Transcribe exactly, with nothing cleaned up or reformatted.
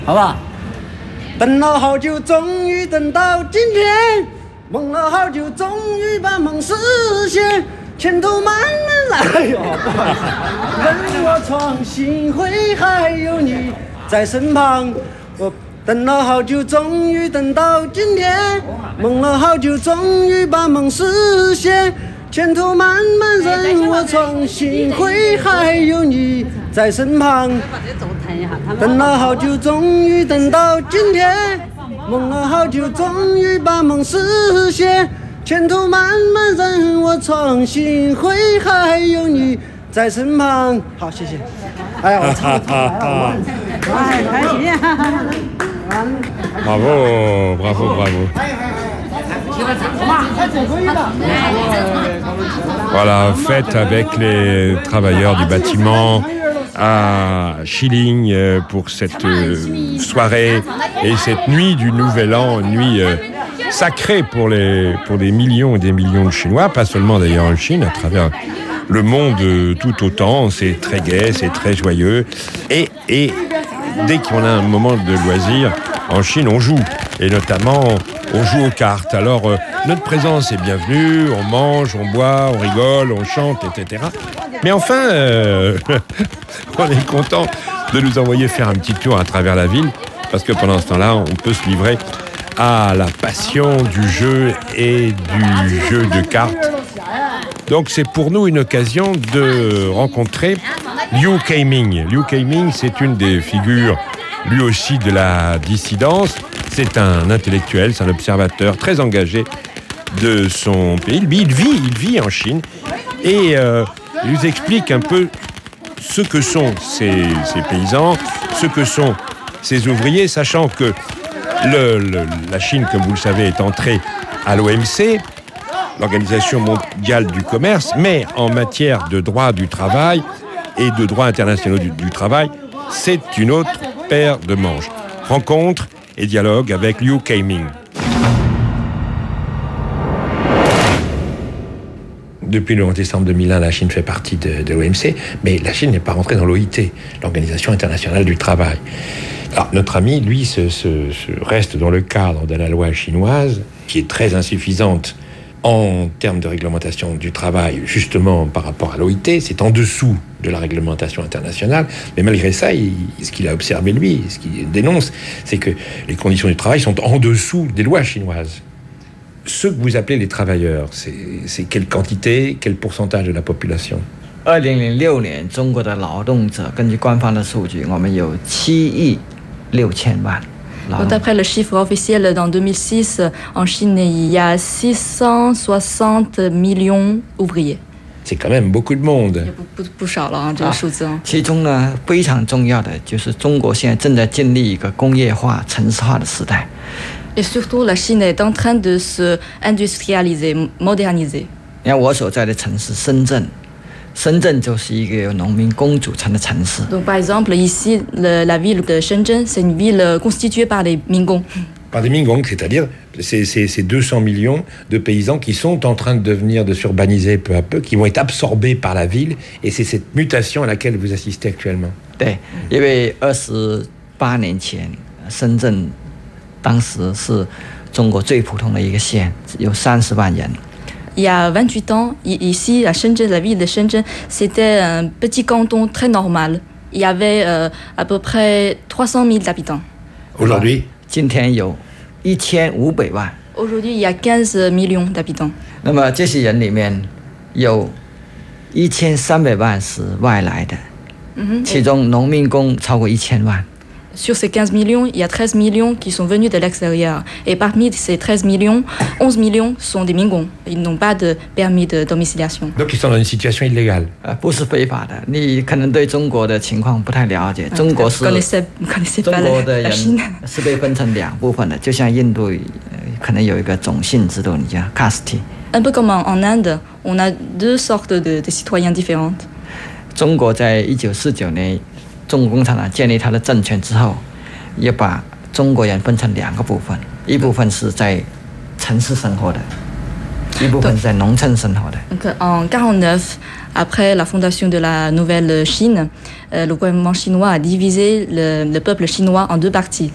好吧？等了好久，终于等到今天，梦了好久，终于把梦实现，前途漫漫来，哎呦，不好意思，任我闯新会，还有你在身旁。我等了好久，终于等到今天，梦了好久，终于把梦实现，前途漫漫任我闯新会，还有你在身旁。等了好久，终于等到今天，梦了好久，终于把梦实现，前途漫漫任我闯新会，还有你在身旁。好，谢谢。哎呀，我唱的太好了，哎，开心呀 ！Bravo, bravo, bravo. Voilà, fête avec les travailleurs du bâtiment à Shilin pour cette soirée et cette nuit du Nouvel An, une nuit sacrée pour, les, pour des millions et des millions de Chinois, pas seulement d'ailleurs en Chine, à travers le monde tout autant. C'est très gai, c'est très joyeux. Et, et dès qu'on a un moment de loisir, en Chine, on joue. Et notamment, on joue aux cartes. Alors, euh, notre présence est bienvenue, on mange, on boit, on rigole, on chante, et cetera. Mais enfin, euh, on est content de nous envoyer faire un petit tour à travers la ville, parce que pendant ce temps-là, on peut se livrer à la passion du jeu et du jeu de cartes. Donc, c'est pour nous une occasion de rencontrer Liu Keiming. Liu Keiming, c'est une des figures, lui aussi, de la dissidence. C'est un intellectuel, c'est un observateur très engagé de son pays. Lui, il vit, il vit en Chine et euh, il nous explique un peu ce que sont ces, ces paysans, ce que sont ces ouvriers, sachant que le, le, la Chine, comme vous le savez, est entrée à l'O M C, l'Organisation mondiale du commerce, mais en matière de droit du travail et de droit international du, du travail, c'est une autre paire de manches. Rencontre et dialogue avec Liu Keiming. Depuis le onze décembre deux mille un, la Chine fait partie de, de l'O M C, mais la Chine n'est pas rentrée dans l'O I T, l'Organisation internationale du travail. Alors, notre ami, lui, se, se, se reste dans le cadre de la loi chinoise, qui est très insuffisante en termes de réglementation du travail, justement par rapport à l'O I T, c'est en dessous de la réglementation internationale. Mais malgré ça, il, ce qu'il a observé, lui, ce qu'il dénonce, c'est que les conditions du travail sont en dessous des lois chinoises. Ceux que vous appelez les travailleurs, c'est, c'est quelle quantité, quel pourcentage de la population ? 二零零六年，中国的劳动者根据官方的数据，我们有七亿六千万。 Donc, d'après le chiffre officiel, dans deux mille six, en Chine, il y a six cent soixante millions d'ouvriers. C'est quand même beaucoup de monde. 不少了，这个数字。 其中呢，非常重要的就是中国现在正在经历一个工业化、城市化的时代。 Et surtout, la Chine est en train de se industrialiser, moderniser. 你看我所在的城市深圳。深圳就是一个由农民工组成的城市。 Donc, par exemple, ici, le, la ville de Shenzhen, c'est une ville constituée par des Mingong. Par des Mingong, c'est-à-dire c'est, c'est, c'est deux cents millions de paysans qui sont en train de devenir, de s'urbaniser peu à peu, qui vont être absorbés par la ville, et c'est cette mutation à laquelle vous assistez actuellement. 对，因为二十八年前，深圳当时是中国最普通的一个县，有三十万人。 Il y a vingt-huit ans, ici, à Shenzhen, la ville de Shenzhen, c'était un petit canton très normal. Il y avait euh, à peu près trois cent mille habitants. Aujourd'hui, Aujourd'hui, il y a quinze millions d'habitants. 那么这些人里面有一千三百万是外来的，其中农民工超过一千万。 Sur ces quinze millions, il y a treize millions qui sont venus de l'extérieur. Et parmi ces treize millions, onze millions sont des Mingong. Ils n'ont pas de permis de domiciliation. Donc ils sont dans une situation illégale. 呃，不是非法的。你可能对中国的情况不太了解。中国是 connaissez, connaissez 中 pas 国 la, 的 la 人 Chine. 是被分成两部分的，就像印度，呃，可能有一个种姓制度，你叫 caste。 Un peu comme en, en Inde, on a deux sortes de, de citoyens différents. 中国在一九四九年。中国共产党建立他的政权之后，也把中国人分成两个部分，一部分是在城市生活的， 一部分在农村生活的。 Donc, en quarante-neuf, après la fondation de la nouvelle Chine, euh, le gouvernement chinois a divisé le, le peuple chinois en deux parties.